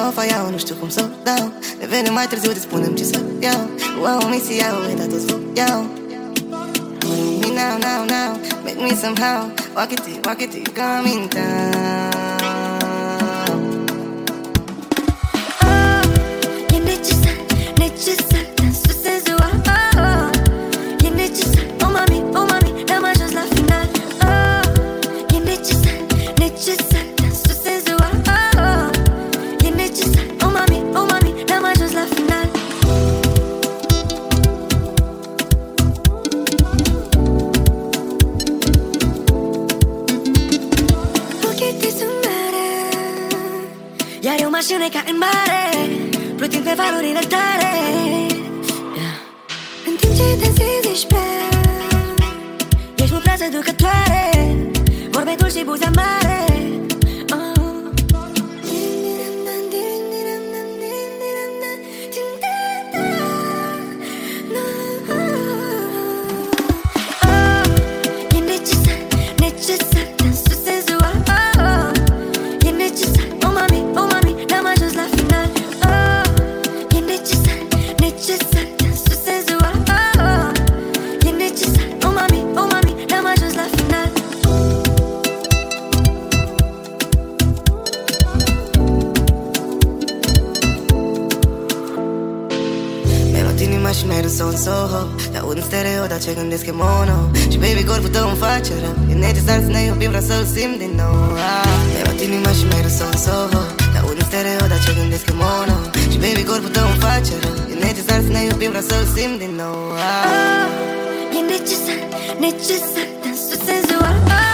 o faia, nu știu cum să o dau. Ne venim mai târziu, îți spunem ce să iau. Wow, misia, uita toți vă iau. Me now, now, now, make me somehow. Walk it till you coming down. Oh, e necesar, necesar, dansul senzual. Oh, e necesar, oh mami, n-am ajuns la final. Oh, e necesar, necesar, dansul senzual. Oh, e necesar, oh mami, n-am ajuns la final. Iar eu mașină ca în mare, plutind pe valuri înăltare, în timp ce dansezi ești prea. Ești mult prea seducătoare, vorbe dulci și buze mare. E necesar, necesar, dansul senzual. E necesar, oh mami, n-am ajuns la final. Oh, e necesar, necesar, dansul senzual. Oh, e necesar, oh mami, n-am ajuns la final. Melodii în mașină, ai râs în Soho. Te aud în stereo, dar ce gândesc e mono. Și baby, corpul tău îmi face rău. E necesar să ne iubim, vreau să-l simt din nou. Melodii în mașină, ai râs în Soho. Te aud în stereo, dar ce gândesc e mono. Și baby, corpul tău îmi face rău. E necesar să ne iubim, vreau să-l simt din nou. Oh, e necesar, necesar, dansul senzual.